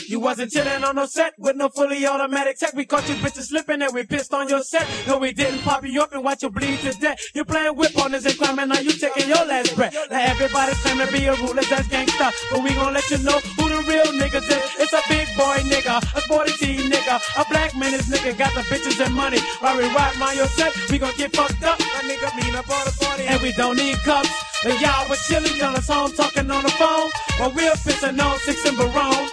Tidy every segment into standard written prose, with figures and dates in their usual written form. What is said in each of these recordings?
You wasn't chillin' on no set with no fully automatic tech. We caught you bitches slipping and we pissed on your set. No, we didn't pop you up and watch you bleed to death. You playing with partners and crime and now you taking your last breath. Now everybody's claim to be a ruler, that's gangsta. But we gon' let you know who the real niggas is. It's a big boy nigga, a sporty teen nigga, a black menace nigga, got the bitches and money. While we ride around your set, we gon' get fucked up. That nigga mean up all the party. And we don't need cups. And y'all was chillin' on us home talking on the phone. While we're pissing on 6 and Barone.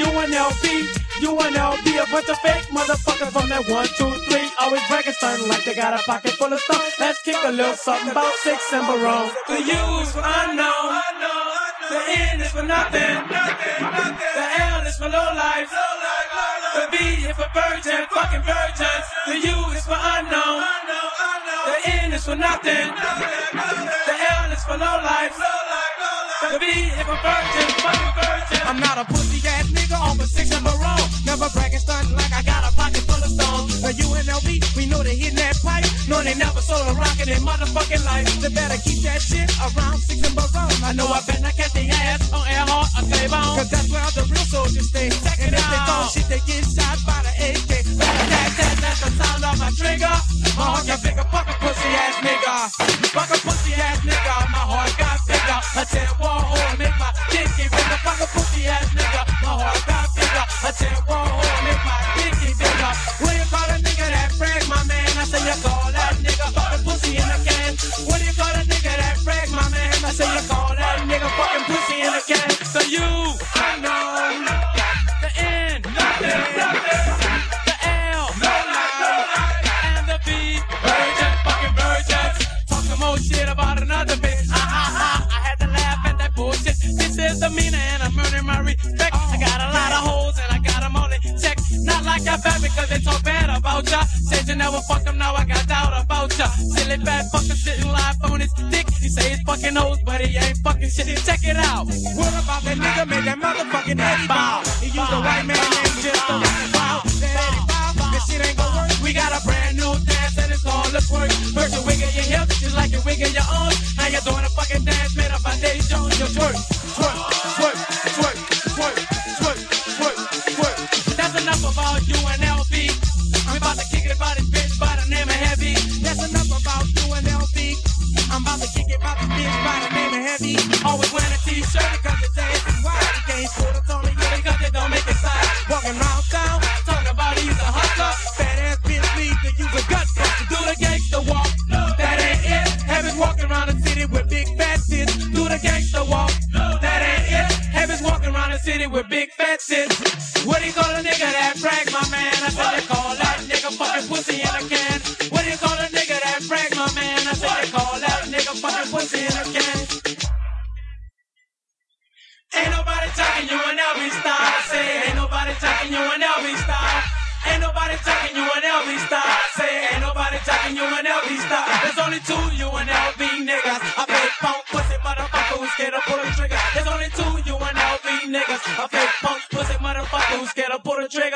UNLV, a bunch of fake motherfuckers from that 1, 2, 3. Always bragging, starting like they got a pocket full of stuff. Let's kick a little something about 6 and Barone. The U is for unknown. The N is for nothing. The L is for low life. The V is for virgin, fucking virgins. The U is for unknown. The N is for nothing. The L is for low life. The V is for virgin, fucking virgin. I'm not a pussy ass nigga on the 6 and Barone. Never bragging, stunting like I got a pocket full of stones. The UNLV, we know they hitting that pipe. No, they never sold a rock in their motherfucking life. They better keep that shit around 6 and Barone. I know I better not catch the ass on Earhart or Claiborne. Cause that's where all the real soldiers stay. And if they throw shit, they get shot by the AK. That's the sound of my trigger. My heart got bigger, fuck a pussy ass nigga. Fuck a pussy ass nigga. My heart got bigger. I tell Warhol, make my dick get bigger. Fuck a pussy ass nigga. My heart got bigger. I tell Warhol, make my dick get bigger. What do you call a nigga that frag my man? I say you call that nigga fucking pussy in a can. What do you call a nigga that frag my man? I say you call that nigga fucking pussy in a can. So you, I know. The N, nothing. The L, no life. And the V, virgin, fucking virgins. Talk some more shit about another bitch. I had to laugh at that bullshit. This is the meaner and I'm earning my respect. I got a lot of hoes and I got them all in check. Not like that bad because they talk bad about ya. Said you never fuck them, now I got doubt about ya. Silly bad fucker sitting live on his dick. He say he's fucking hoes, but he ain't fucking shit. Check it out. What about that nigga made that motherfucking Eddie bow? He used a white man named just to rock it out. That Eddie bow, this shit ain't gonna work. We got a brand new dance and it's called the twerk. First you wiggle your hips, just like you wiggle your arms. Now you're doing a fucking dance made up by Dave Jones. You twerk, twerk, twerk, twerk, twerk, twerk, twerk, twerk. That's enough about UNLV. I'm about to kick it about this bitch by the name of Heavy. That's enough about UNLV. I'm about to kick it about this bitch by the name of Heavy. Always wearing a t-shirt because the dance is white. You can't score the Tony because they don't make it side. Walking around town, talking about he's a hustler. Fat ass bitch need to use a gut to do the gangster walk. That ain't it. Heaven's walking around the city with big fat tits. Do the gangster walk. That ain't it. Heaven's walking around the city with big fat tits. What do you call a nigga that brag, my man? I said they call that nigga fucking pussy in a can. What do you call a nigga that brag, my man? I said they call that nigga fucking pussy in a can. Ain't nobody talking UNLV style. I say ain't nobody talking UNLV style. Ain't nobody talking UNLV style. I say ain't nobody talking UNLV style. There's only 2 UNLV niggas. A fake punk pussy motherfucker who's scared to pull a trigger. There's only 2 UNLV niggas. A fake punk pussy motherfucker who's scared to pull a trigger.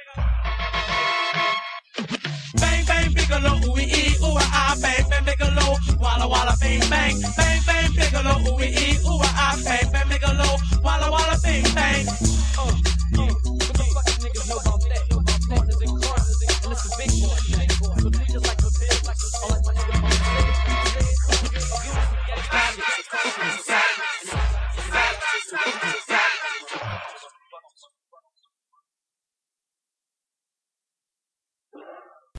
Bang bang bigelow, ooh ee ooh ah. Bang bang bigelow, walla walla bang bang. Bang bang bigelow, ooh ee ooh ah. Bang bang.